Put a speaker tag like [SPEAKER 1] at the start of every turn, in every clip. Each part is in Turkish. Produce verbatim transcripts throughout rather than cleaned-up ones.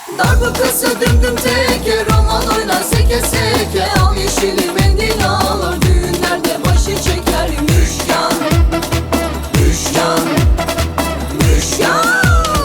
[SPEAKER 1] Darbukası dümdüm teke, roman oynar seke seke. Al yeşili mendil alır, düğünlerde başı çeker. Müşkan, müşkan, müşkan.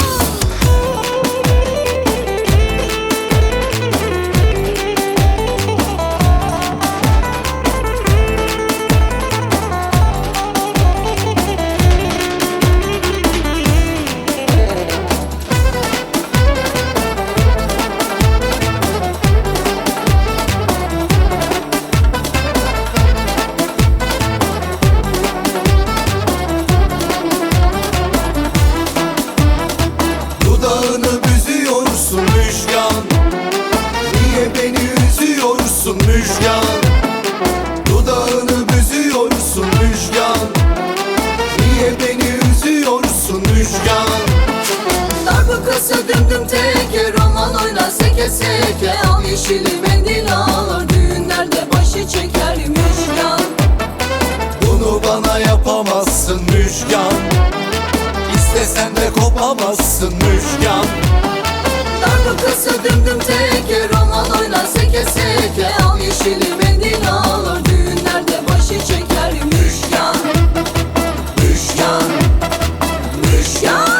[SPEAKER 2] Dudağını büzüyorsun Müjgan, niye beni üzüyorsun Müjgan? Dudağını büzüyorsun Müjgan, niye beni üzüyorsun Müjgan?
[SPEAKER 1] Darbukası dümdüm teke, roman oynar seke seke. Al yeşili mendil alır, düğünlerde başı çeker. Müşkan,
[SPEAKER 2] Bunu bana yapamazsın Müjgan, İstesen de kopamazsın Müjgan.
[SPEAKER 1] darbukası dümdüm teke, roman oynar seke seke. Al yeşili mendil alır, düğünlerde başı çeker. Müşkan, müşkan, müşkan.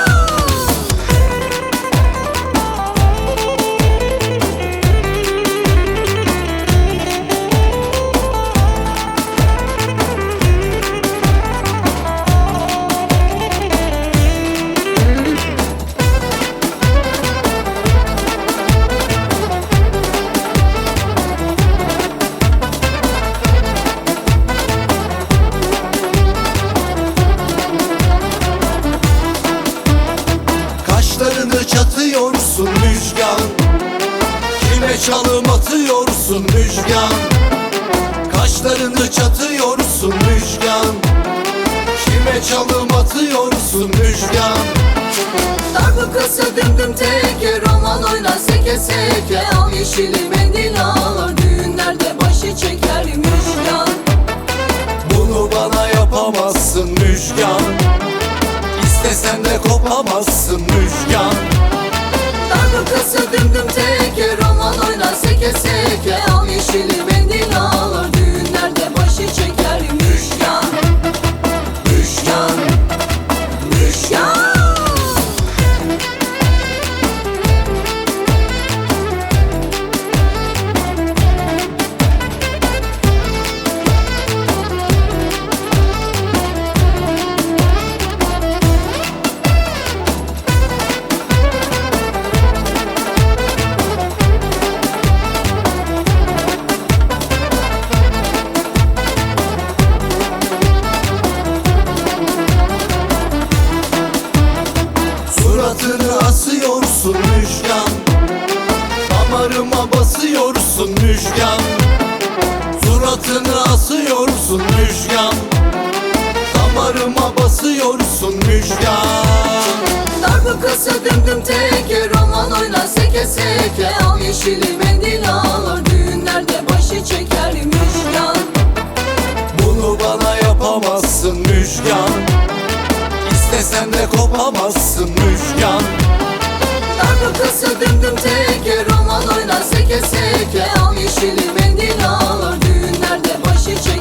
[SPEAKER 2] Kaşlarını çatıyorsun Müjgan, kime çalım atıyorsun Müjgan? Kaşlarını çatıyorsun Müjgan, kime çalım atıyorsun Müjgan?
[SPEAKER 1] Darbukası dümdüm teke, roman oynar seke seke. Al yeşili mendil alır, düğünlerde başı çeker. Müşkan,
[SPEAKER 2] Bunu bana yapamazsın Müjgan, İstesen de kopamazsın Müjgan.
[SPEAKER 1] darbukası dümdüm teke, roman oynar seke seke. Al yeşili mendil alır, düğünlerde başı çeker. Müşkan, müşkan, müşkan.
[SPEAKER 2] Suratını asıyorsun Müjgan, damarıma basıyorsun Müjgan. Suratını asıyorsun Müjgan, damarıma basıyorsun Müjgan.
[SPEAKER 1] Darbukası dümdüm teke, roman oynar seke seke. Al yeşili mendil alır, düğünlerde başı çeker. Müşkan,
[SPEAKER 2] Bunu bana yapamazsın Müjgan, İstesen de kopamazsın Müjgan.
[SPEAKER 1] darbukası dümdüm teke, roman oynar seke seke. Al yeşili mendil alır, düğünlerde başı çeker.